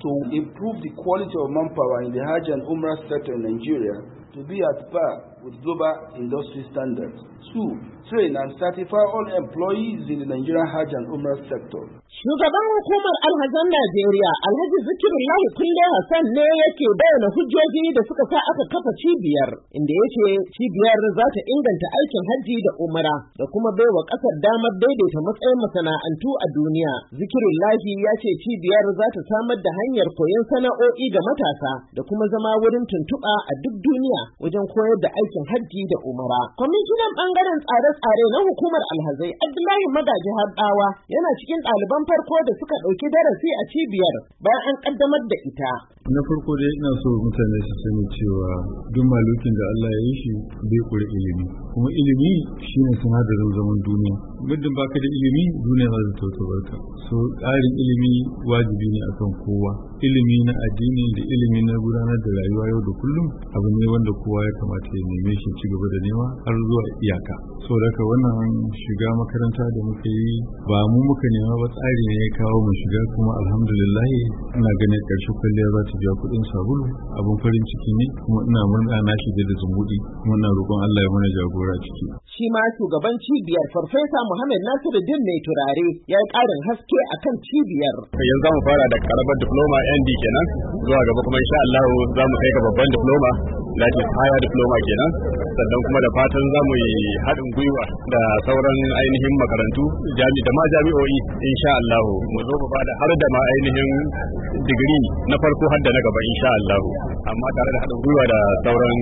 to improve the quality of manpower in the Hajj and Umrah sector in Nigeria to be at par with global industry standards. 2. Train and certify all employees in the Nigerian Hajj and Umrah sector. Shugaban hukumar alhazan Najeriya Alhaji Zikirullahi Kulle Hassan ne yake bayyana hujjoji da suka sa aka kafa cibiyar, inda yake cibiyar za ta inganta aikin hajji da umra da kuma baiwa ƙasar damar daidaita matsayin masana'antu a duniya. Zikirullahi ya ce cibiyar za ta samar da hanyar koyon sana'o'i ga matasa da kuma zama wurin tuntuɓa a duk duniya wajen koyar da aikin hajji da umra. Kwamishinan ɓangaren tsare-tsare na hukumar alhazai Abdullahi Magaji Harɗawa yana cikin ɗaliban farko da suka ɗauki darasi a cibiyar bayan an ƙaddamar da ita. Na farko dai ina so mutane su sani cewa duk malukin da Allah ya yi shi bai kure ilimi, kuma ilimi shine sinadarin zaman duniya. Muddin baka da ilimi duniya za ta tauta. So ƙarin ilimi wajibi ne akan kowa. Ilimi na addini da ilimi na gudanar da rayuwa yau da kullum abu ne wanda kowa ya kamata ya neme shi ci gaba da nema har zuwa iyaka. So daga wannan shiga makaranta da muka yi ba mu muka nema ba, tsari ne ya kawo mu shiga, kuma alhamdulillah ina ganin ƙarshe kwalliya za ta biya kuɗin sabulu. Abun farin ciki ne, kuma ina murna na shiga da zumuɗi, kuma ina roƙon Allah ya mana jagora ciki. Shi ma shugaban cibiyar Farfesa Muhammad Nasiruddin Mai Turare ya yi ƙarin haske akan cibiyar. Yanzu za mu fara da karamar diploma ND kenan, zuwa gaba kuma insha Allah za mu kai ga babban diploma, that is higher diploma kenan. Sannan kuma da fatan za mu yi haɗin gwiwa da sauran ainihin makarantu da ma jami'o'i insha Allah mu zo mu bada har da ma ainihin digiri na farko har da na gaba insha Allah, amma tare da haɗin gwiwa da sauran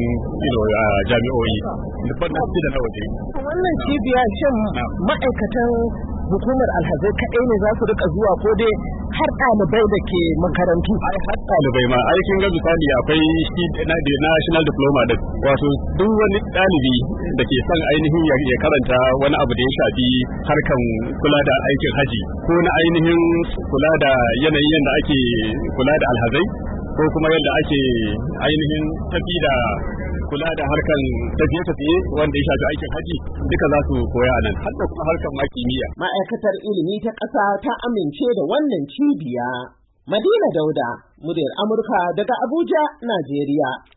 jami'o'i dukkan da na waje. Wannan cibiya shin ma'aikatan hukumar alhazai kaɗai ne za su rika zuwa ko dai har ɗalibai da ke makarantu? Ai har ɗalibai ma, aikin ga misali akwai shi national diploma da wato duk wani ɗalibi da ke son ainihin ya karanta wani abu da ya shafi harkan kula da aikin haji ko na ainihin kula da yanayin yadda ake kula da alhazai ko kuma yadda ake ainihin tafi da kula da harkan tafiye-tafiye wanda ya shafi aikin haji duka za su koya nan, har da kuma harkan ma kimiyya. Ma'aikatar ilimi ta ƙasa ta amince da wannan cibiya. Madina Dauda, muryar Amurka daga Abuja, Najeriya.